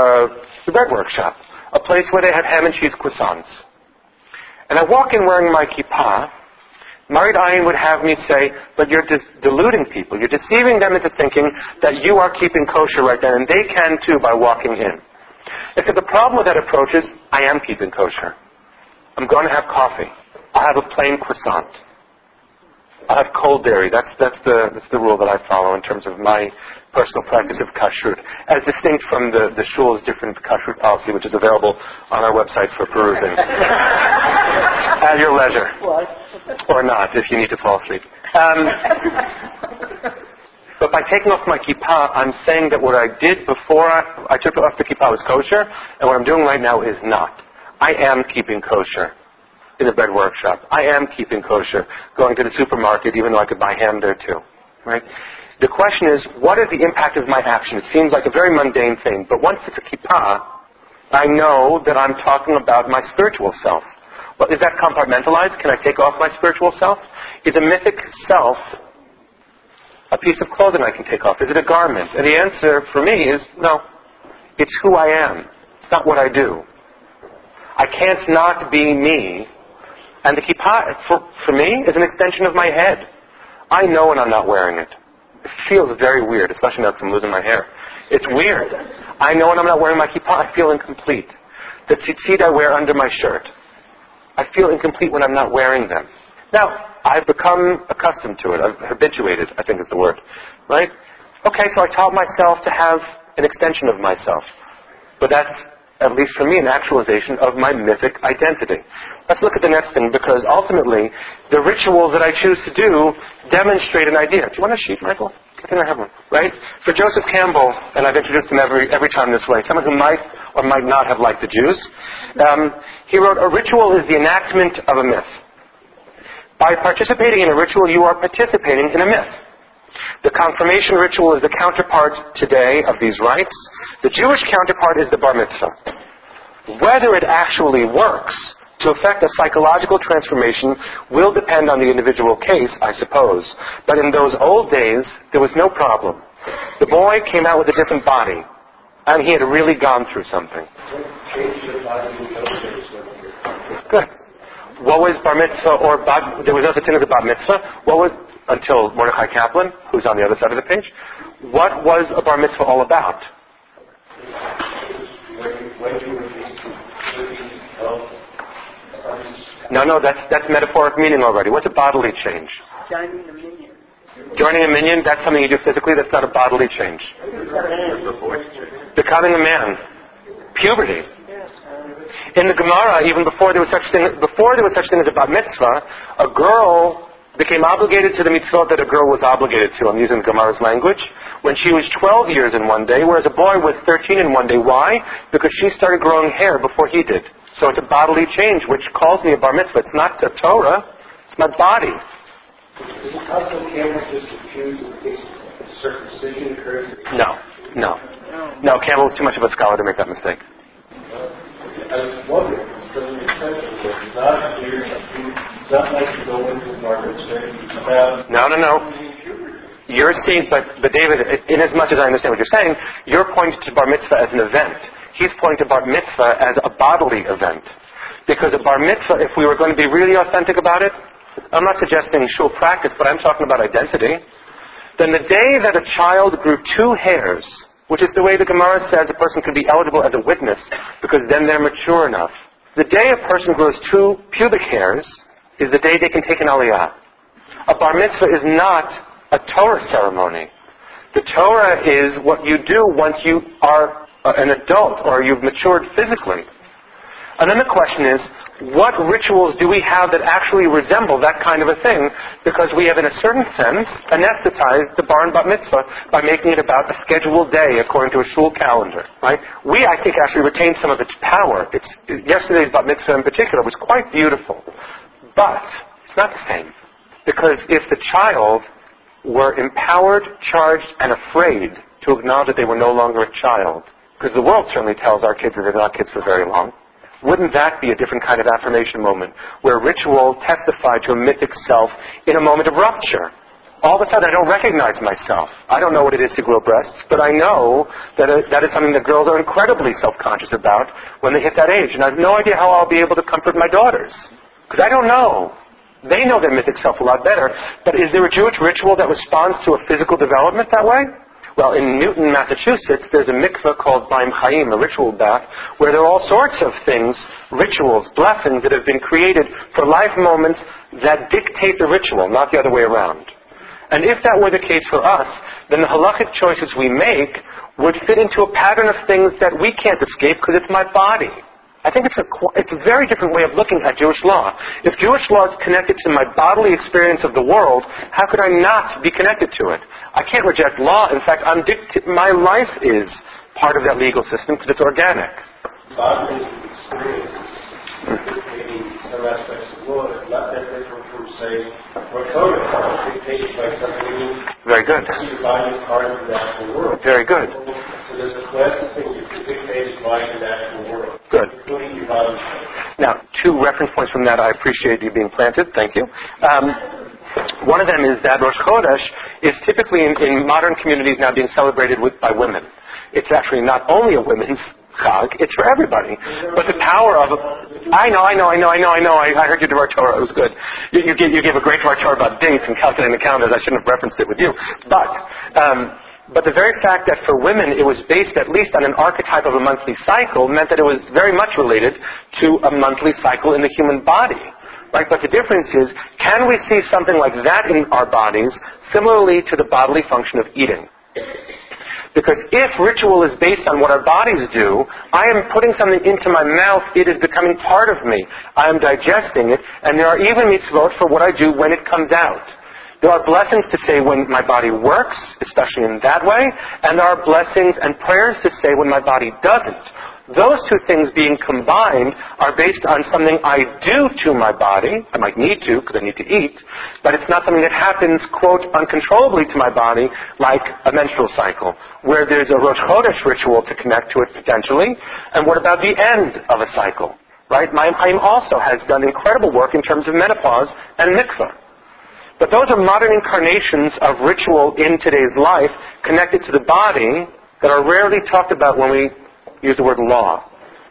a bread workshop, a place where they have ham and cheese croissants, and I walk in wearing my kippah, marit ayin would have me say, but you're deluding people. You're deceiving them into thinking that you are keeping kosher right then, and they can too by walking in. Except the problem with that approach is, I am keeping kosher. I'm going to have coffee. I'll have a plain croissant. I'll have cold dairy. That's the rule that I follow in terms of my personal practice of kashrut, as distinct from the shul's different kashrut policy, which is available on our website for perusing. At your leisure. Or not, if you need to fall asleep. But by taking off my kippah, I'm saying that what I did before I took off the kippah was kosher, and what I'm doing right now is not. I am keeping kosher in the bread workshop. I am keeping kosher going to the supermarket, even though I could buy ham there too. Right? The question is, what is the impact of my action? It seems like a very mundane thing, but once it's a kippah, I know that I'm talking about my spiritual self. Well, is that compartmentalized? Can I take off my spiritual self? Is a mythic self a piece of clothing I can take off? Is it a garment? And the answer for me is no. It's who I am. It's not what I do. I can't not be me. And the kippah, for me, is an extension of my head. I know when I'm not wearing it. It feels very weird, especially now because I'm losing my hair. It's weird. I know when I'm not wearing my kippah, I feel incomplete. The tzitzit I wear under my shirt, I feel incomplete when I'm not wearing them. Now, I've become accustomed to it. I've habituated, I think is the word. Right? Okay, so I taught myself to have an extension of myself. But that's, at least for me, an actualization of my mythic identity. Let's look at the next thing, because ultimately, the rituals that I choose to do demonstrate an idea. Do you want a sheet, Michael? I think I have one. Right? For Joseph Campbell, and I've introduced him every time this way, someone who might or might not have liked the Jews, he wrote, a ritual is the enactment of a myth. By participating in a ritual, you are participating in a myth. The confirmation ritual is the counterpart today of these rites. The Jewish counterpart is the bar mitzvah. Whether it actually works to effect a psychological transformation will depend on the individual case, I suppose. But in those old days, there was no problem. The boy came out with a different body, and he had really gone through something. Good. What was bar mitzvah or there was no such thing as a bar mitzvah. What was, until Mordechai Kaplan, who's on the other side of the page, what was a bar mitzvah all about? No, that's metaphoric meaning already. What's a bodily change? Joining a minion. Joining a minion, that's something you do physically, that's not a bodily change. Becoming a man. Puberty. In the Gemara, even before there was such thing as a bat mitzvah, a girl became obligated to the mitzvot that a girl was obligated to. I'm using Gemara's language. When she was 12 years in one day, whereas a boy was 13 in one day. Why? Because she started growing hair before he did. So it's a bodily change, which calls me a bar mitzvah. It's not a Torah. It's my body. Is it possible Campbell just accused of circumcision occurs? No, Campbell was too much of a scholar to make that mistake. I was wondering, because it makes sense that it's not clear, it's not like you go into the market saying about... No. You're seeing, but David, in as much as I understand what you're saying, you're pointing to bar mitzvah as an event. He's pointing to bar mitzvah as a bodily event. Because a bar mitzvah, if we were going to be really authentic about it, I'm not suggesting shul practice, but I'm talking about identity. Then the day that a child grew 2 hairs, which is the way the Gemara says a person can be eligible as a witness, because then they're mature enough. The day a person grows 2 pubic hairs is the day they can take an aliyah. A bar mitzvah is not a Torah ceremony. The Torah is what you do once you are an adult or you've matured physically. And then the question is, what rituals do we have that actually resemble that kind of a thing? Because we have, in a certain sense, anesthetized the bar and bat mitzvah by making it about a scheduled day according to a shul calendar. Right? We, I think, actually retained some of its power. Yesterday's bat mitzvah in particular was quite beautiful. But it's not the same. Because if the child were empowered, charged, and afraid to acknowledge that they were no longer a child, because the world certainly tells our kids that they're not kids for very long, wouldn't that be a different kind of affirmation moment, where ritual testified to a mythic self in a moment of rupture? All of a sudden, I don't recognize myself. I don't know what it is to grow breasts, but I know that that is something that girls are incredibly self-conscious about when they hit that age. And I have no idea how I'll be able to comfort my daughters, because I don't know. They know their mythic self a lot better. But is there a Jewish ritual that responds to a physical development that way? Well, in Newton, Massachusetts, there's a mikveh called Baim Chaim, a ritual bath, where there are all sorts of things, rituals, blessings that have been created for life moments that dictate the ritual, not the other way around. And if that were the case for us, then the halachic choices we make would fit into a pattern of things that we can't escape because it's my body. I think it's a very different way of looking at Jewish law. If Jewish law is connected to my bodily experience of the world, how could I not be connected to it? I can't reject law. In fact, my life is part of that legal system because it's organic. Bodily experiences, maybe some aspects of law, is not that different from, say, Rosh dictated by something. Very good. Your body is part of the natural world. Very good. So there's a class of things that are dictated by the natural world. Good. Including your body. Now, 2 reference points from that. I appreciate you being planted. Thank you. One of them is that Rosh Chodesh is typically in modern communities now being celebrated by women. It's actually not only a women's Chag, it's for everybody. But the power of I know. I heard you do Torah. It was good. You gave a great Torah about dates and calculating the calendars. I shouldn't have referenced it with you. But the very fact that for women it was based at least on an archetype of a monthly cycle meant that it was very much related to a monthly cycle in the human body. Right? But the difference is, can we see something like that in our bodies similarly to the bodily function of eating? Because if ritual is based on what our bodies do, I am putting something into my mouth, it is becoming part of me. I am digesting it, and there are even mitzvot for what I do when it comes out. There are blessings to say when my body works, especially in that way, and there are blessings and prayers to say when my body doesn't. Those 2 things being combined are based on something I do to my body. I might need to, because I need to eat, but it's not something that happens, quote, uncontrollably to my body, like a menstrual cycle, where there's a Rosh Chodesh ritual to connect to it potentially. And what about the end of a cycle? Right? Mayim Chaim also has done incredible work in terms of menopause and mikvah. But those are modern incarnations of ritual in today's life connected to the body that are rarely talked about when we use the word law.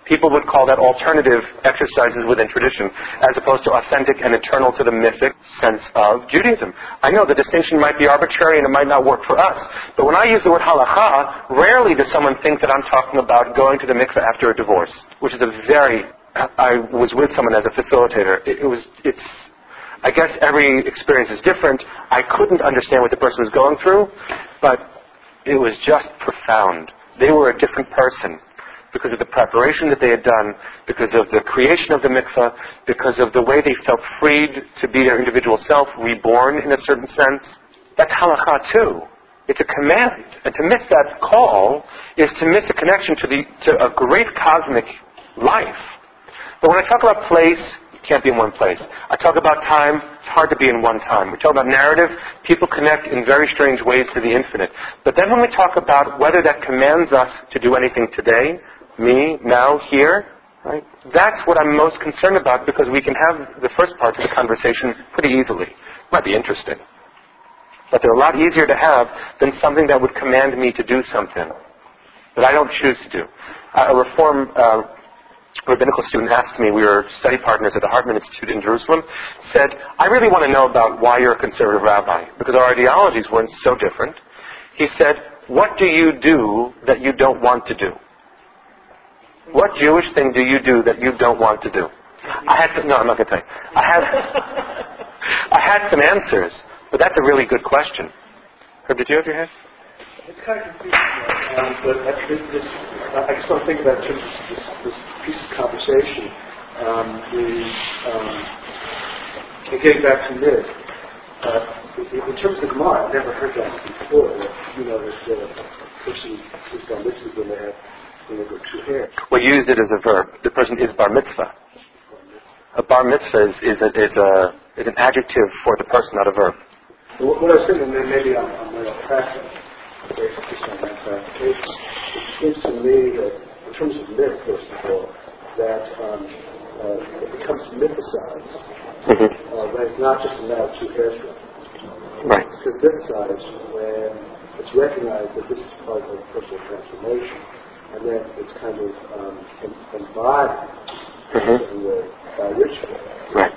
People would call that alternative exercises within tradition, as opposed to authentic and eternal to the mythic sense of Judaism. I know the distinction might be arbitrary and it might not work for us, but when I use the word halakha, rarely does someone think that I'm talking about going to the mikveh after a divorce, which is I was with someone as a facilitator. I guess every experience is different. I couldn't understand what the person was going through, but it was just profound. They were a different person because of the preparation that they had done, because of the creation of the mikveh, because of the way they felt freed to be their individual self, reborn in a certain sense. That's halakha too. It's a command. And to miss that call is to miss a connection to a great cosmic life. But when I talk about place, you can't be in one place. I talk about time, it's hard to be in one time. We talk about narrative, people connect in very strange ways to the infinite. But then when we talk about whether that commands us to do anything today, me, now, here, right? That's what I'm most concerned about, because we can have the first parts of the conversation pretty easily. It might be interesting, but they're a lot easier to have than something that would command me to do something that I don't choose to do. A Reform rabbinical student asked me, we were study partners at the Hartman Institute in Jerusalem, said, I really want to know about why you're a conservative rabbi, because our ideologies weren't so different. He said, what do you do that you don't want to do? What Jewish thing do you do that you don't want to do? No, I'm not going to tell you. I had some answers, but that's a really good question. Herb, did you have your hand? It's kind of confusing, but I just want to think about in terms of this piece of conversation. And getting back to myth, in terms of Gemara, I've never heard that before. That the person is bar mitzvah when they go two hairs. Well, you used it as a verb. The person is bar mitzvah. A bar mitzvah is an adjective for the person, not a verb. What I was thinking, maybe I'm way off track, based on that clarification. It seems to me that, in terms of myth, first of all, that it becomes mythicized when it's not just a matter of two hair strands. Right. It's mythicized when it's recognized that this is part of a personal transformation, and then it's kind of embodied in the by ritual. Right.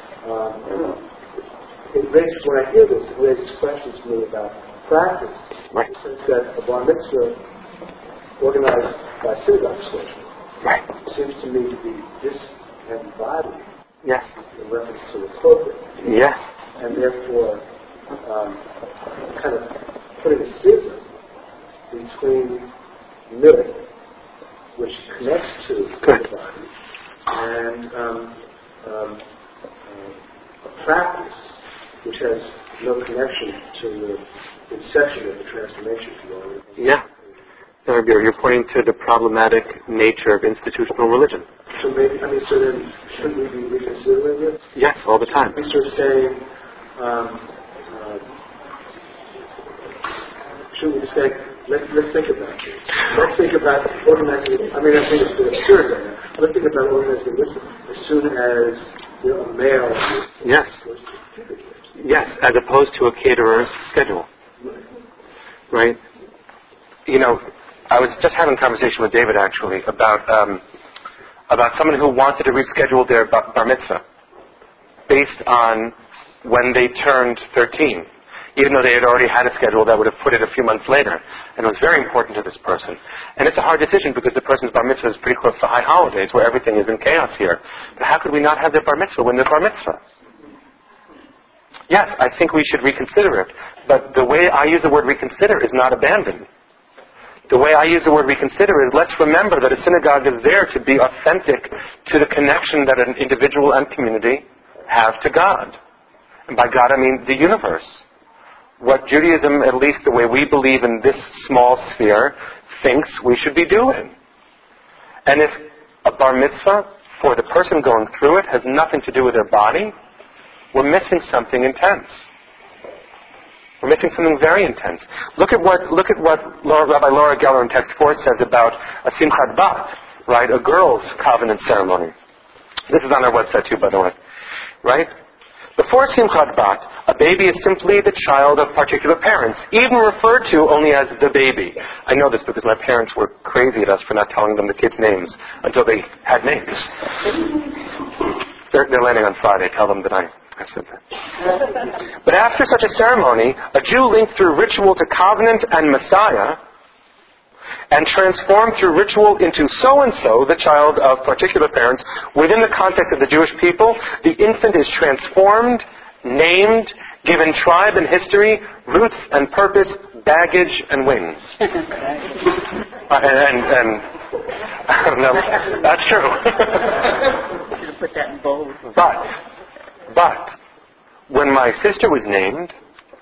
When I hear this, it raises questions to me about practice. Right. In the sense that a bar mitzvah organized by synagogue schedule seems to me to be disembodied. Yes. In reference to the pulpit. Yes. And therefore, kind of putting a schism between myth, which connects to the body, and a practice which has no connection to the inception of the transformation. Yeah. You're pointing to the problematic nature of institutional religion. So maybe, so then, shouldn't we be reconsidering it? Yes, all the time. We sort of saying, shouldn't we say, let's think about this. Let's think about organizing. I think it's absurd right now. Let's think about organizing this as soon as a male. Yes. Yes, as opposed to a caterer's schedule. Right? I was just having a conversation with David, actually, about someone who wanted to reschedule their bar mitzvah based on when they turned 13, even though they had already had a schedule that would have put it a few months later. And it was very important to this person. And it's a hard decision because the person's bar mitzvah is pretty close to high holidays where everything is in chaos here. But how could we not have their bar mitzvah when they're bar mitzvah? Yes, I think we should reconsider it. But the way I use the word reconsider is not abandon. The way I use the word reconsider is let's remember that a synagogue is there to be authentic to the connection that an individual and community have to God. And by God I mean the universe. What Judaism, at least the way we believe in this small sphere, thinks we should be doing. And if a bar mitzvah for the person going through it has nothing to do with their body, we're missing something intense. We're missing something very intense. Look at what Rabbi Laura Geller in Text 4 says about a Simchat Bat, right? A girl's covenant ceremony. This is on our website too, by the way. Right? Before Simchat Bat, a baby is simply the child of particular parents, even referred to only as the baby. I know this because my parents were crazy at us for not telling them the kids' names until they had names. They're landing on Friday. Tell them that I said that. But after such a ceremony, a Jew linked through ritual to covenant and Messiah, and transformed through ritual into so-and-so, the child of particular parents, within the context of the Jewish people, the infant is transformed, named, given tribe and history, roots and purpose, baggage and wings. and I don't know, that's true. Should have put that in bold. But when my sister was named,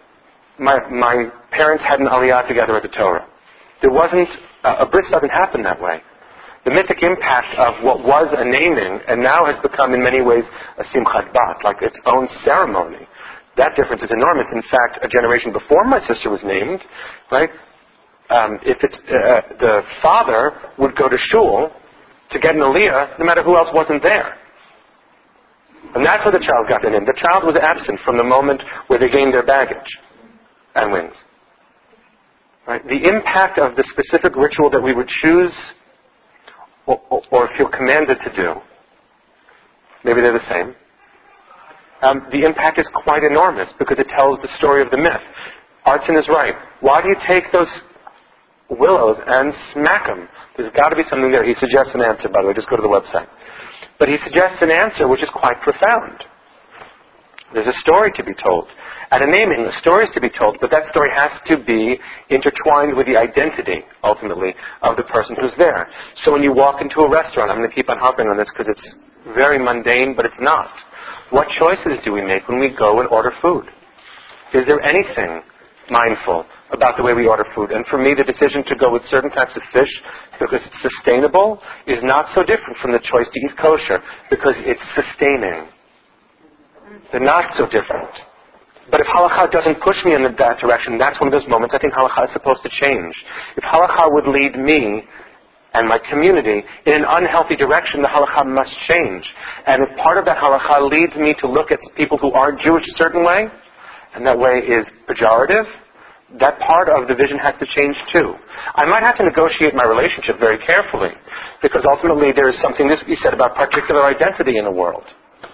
my parents had an aliyah together at the Torah. There wasn't, a bris doesn't happen that way. The mythic impact of what was a naming and now has become in many ways a simchat bat, like its own ceremony. That difference is enormous. In fact, a generation before my sister was named, right, if it's, the father would go to shul to get an aliyah no matter who else wasn't there. And that's where the child got their name. The child was absent from the moment where they gained their baggage and wings. Right? The impact of the specific ritual that we would choose or feel commanded to do, maybe they're the same, the impact is quite enormous because it tells the story of the myth. Artson is right. Why do you take those willows and smack them? There's got to be something there. He suggests an answer, by the way. Just go to the website. But he suggests an answer which is quite profound. There's a story to be told. At a naming, a story is to be told, but that story has to be intertwined with the identity, ultimately, of the person who's there. So when you walk into a restaurant, I'm going to keep on harping on this because it's very mundane, but it's not. What choices do we make when we go and order food? Is there anything mindful about the way we order food? And for me, the decision to go with certain types of fish because it's sustainable is not so different from the choice to eat kosher because it's sustaining. They're not so different. But if halakha doesn't push me in that direction, that's one of those moments I think halakha is supposed to change. If halakha would lead me and my community in an unhealthy direction, the halakha must change. And if part of that halakha leads me to look at people who aren't Jewish a certain way, and that way is pejorative, that part of the vision has to change too. I might have to negotiate my relationship very carefully, because ultimately there is something that you said about particular identity in the world.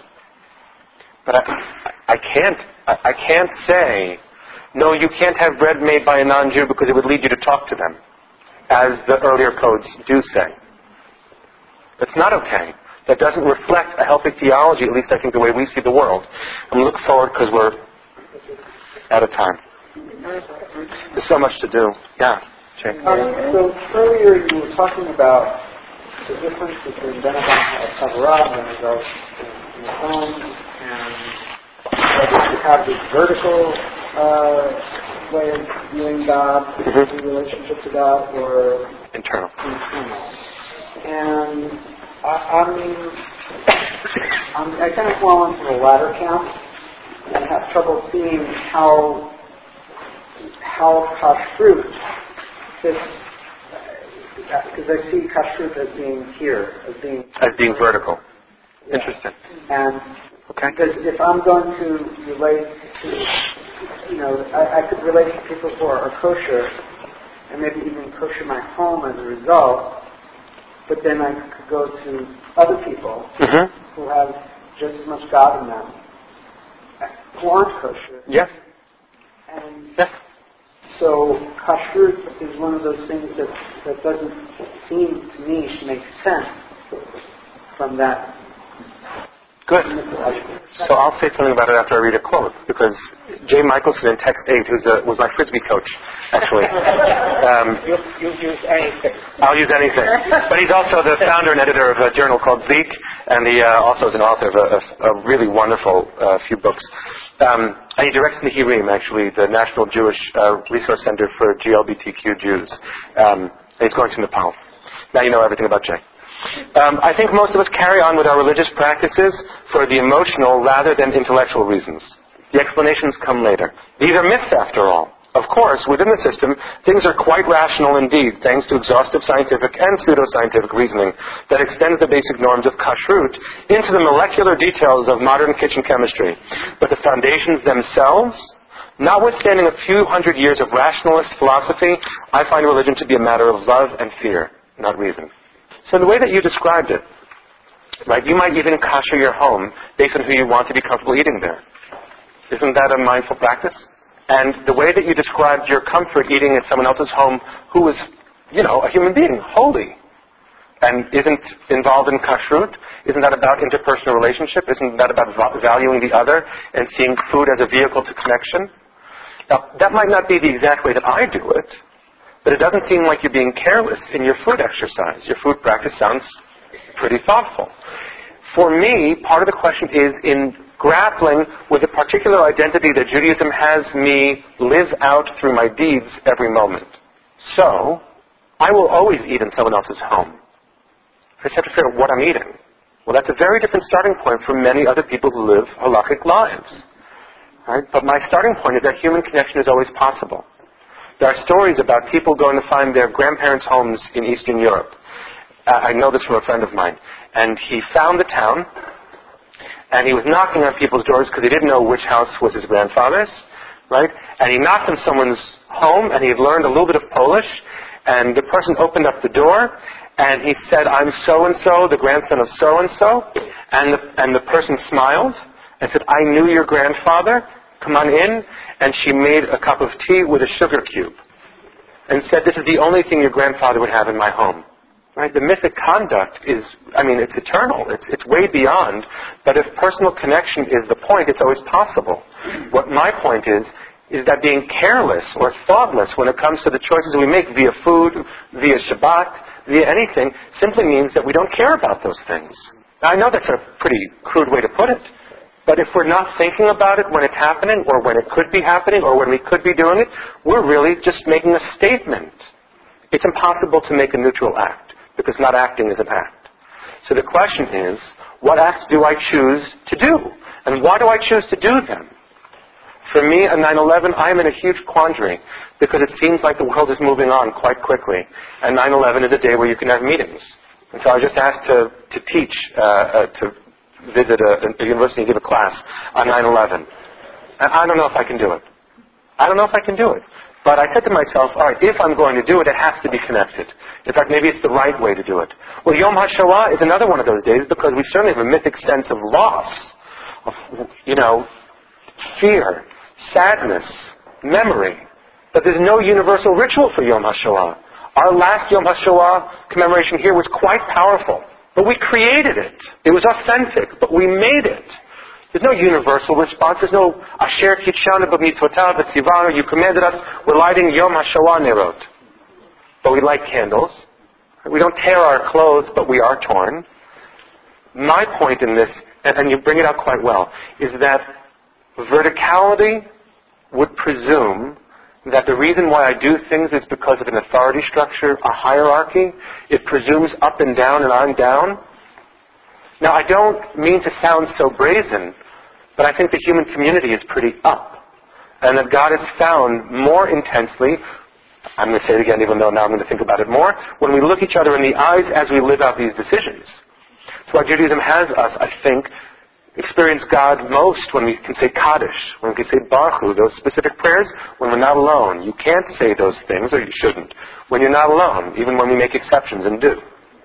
But I can't say, no, you can't have bread made by a non-Jew because it would lead you to talk to them, as the earlier codes do say. That's not okay. That doesn't reflect a healthy theology, at least I think the way we see the world. I'm looking forward because we're out of time. There's so much to do. Yeah, Jay. So earlier you were talking about the difference between Benavah and Tavarah and results in the home, and whether you have this vertical way of viewing God, in relationship to God, or internal. And I kind of fall into the latter camp and have trouble seeing how kashrut fits, because I see kashrut as being here, as being vertical. Interesting. And because if I'm going to relate to, I could relate to people who are kosher, and maybe even kosher my home as a result, but then I could go to other people who have just as much God in them, who aren't kosher. Yes. And yes. So kashrut is one of those things that doesn't seem to me to make sense from that. Good. So I'll say something about it after I read a quote, because Jay Michelson in Text 8, was my Frisbee coach, actually. You'll use anything. I'll use anything. But he's also the founder and editor of a journal called Zeke, and he also is an author of a really wonderful few books. And he directs Nehirim, actually, the National Jewish Resource Center for GLBTQ Jews. And he's going to Nepal. Now you know everything about Jay. I think most of us carry on with our religious practices for the emotional rather than intellectual reasons. The explanations come later. These are myths, after all. Of course, within the system, things are quite rational indeed, thanks to exhaustive scientific and pseudoscientific reasoning that extends the basic norms of kashrut into the molecular details of modern kitchen chemistry. But the foundations themselves, notwithstanding a few hundred years of rationalist philosophy, I find religion to be a matter of love and fear, not reason. So the way that you described it, right, you might even kasher your home based on who you want to be comfortable eating there. Isn't that a mindful practice? And the way that you described your comfort eating at someone else's home who is, a human being, holy, and isn't involved in kashrut, isn't that about interpersonal relationship? Isn't that about valuing the other and seeing food as a vehicle to connection? Now, that might not be the exact way that I do it, but it doesn't seem like you're being careless in your food exercise. Your food practice sounds pretty thoughtful. For me, part of the question is in grappling with the particular identity that Judaism has me live out through my deeds every moment. So, I will always eat in someone else's home. I just have to figure out what I'm eating. Well, that's a very different starting point from many other people who live halakhic lives. Right? But my starting point is that human connection is always possible. There are stories about people going to find their grandparents' homes in Eastern Europe. I know this from a friend of mine. And he found the town, and he was knocking on people's doors because he didn't know which house was his grandfather's, right? And he knocked on someone's home, and he had learned a little bit of Polish, and the person opened up the door, and he said, "I'm so-and-so, the grandson of so-and-so," and the person smiled and said, "I knew your grandfather, come on in," and she made a cup of tea with a sugar cube, and said, "This is the only thing your grandfather would have in my home." Right? The mythic conduct is, it's eternal. It's way beyond. But if personal connection is the point, it's always possible. What my point is that being careless or thoughtless when it comes to the choices we make via food, via Shabbat, via anything, simply means that we don't care about those things. Now, I know that's a pretty crude way to put it. But if we're not thinking about it when it's happening, or when it could be happening, or when we could be doing it, we're really just making a statement. It's impossible to make a neutral act, because not acting is an act. So the question is, what acts do I choose to do? And why do I choose to do them? For me, on 9/11, I'm in a huge quandary, because it seems like the world is moving on quite quickly. And 9/11 is a day where you can have meetings. And so I was just asked to teach, to visit a university and give a class on 9/11. And I don't know if I can do it. But I said to myself, all right, if I'm going to do it, it has to be connected. In fact, maybe it's the right way to do it. Well, Yom HaShoah is another one of those days because we certainly have a mythic sense of loss, of, fear, sadness, memory. But there's no universal ritual for Yom HaShoah. Our last Yom HaShoah commemoration here was quite powerful. But we created it. It was authentic, but we made it. There's no universal response. There's no Asher Kitshanu b'mitzvotav v'tzivanu. You commanded us. We're lighting Yom HaShoah Nerot. But we light candles. We don't tear our clothes, but we are torn. My point in this, and you bring it out quite well, is that verticality would presume that the reason why I do things is because of an authority structure, a hierarchy. It presumes up and down and I'm down. Now, I don't mean to sound so brazen, but I think the human community is pretty up. And that God is found more intensely, I'm going to say it again even though now I'm going to think about it more, when we look each other in the eyes as we live out these decisions. So why Judaism has us, I think, experience God most when we can say Kaddish, when we can say Baruch Hu, those specific prayers, when we're not alone. You can't say those things, or you shouldn't, when you're not alone, even when we make exceptions and do.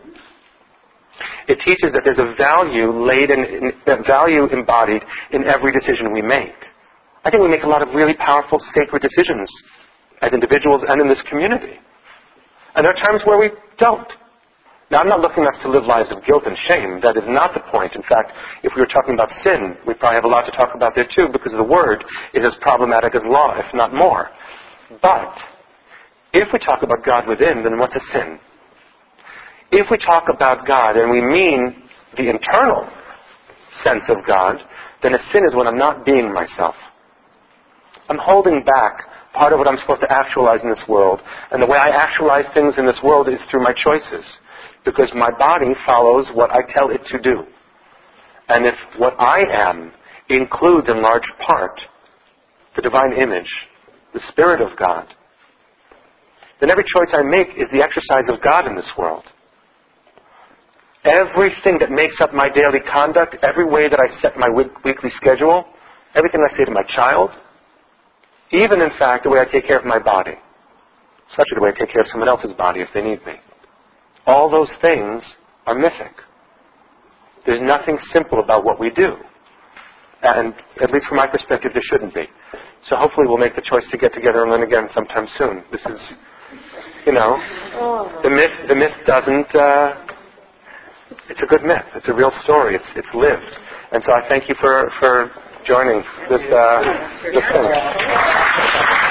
It teaches that there's a value embodied in every decision we make. I think we make a lot of really powerful, sacred decisions as individuals and in this community. And there are times where we don't. Now, I'm not looking at us to live lives of guilt and shame. That is not the point. In fact, if we were talking about sin, we'd probably have a lot to talk about there too, because the word is as problematic as law, if not more. But if we talk about God within, then what's a sin? If we talk about God and we mean the internal sense of God, then a sin is when I'm not being myself. I'm holding back part of what I'm supposed to actualize in this world. And the way I actualize things in this world is through my choices, because my body follows what I tell it to do. And if what I am includes in large part the divine image, the Spirit of God, then every choice I make is the exercise of God in this world. Everything that makes up my daily conduct, every way that I set my weekly schedule, everything I say to my child, even in fact the way I take care of my body, especially the way I take care of someone else's body if they need me. All those things are mythic. There's nothing simple about what we do. And at least from my perspective, there shouldn't be. So hopefully we'll make the choice to get together and learn again sometime soon. This is, the myth doesn't, it's a good myth. It's a real story. It's lived. And so I thank you for joining this thing.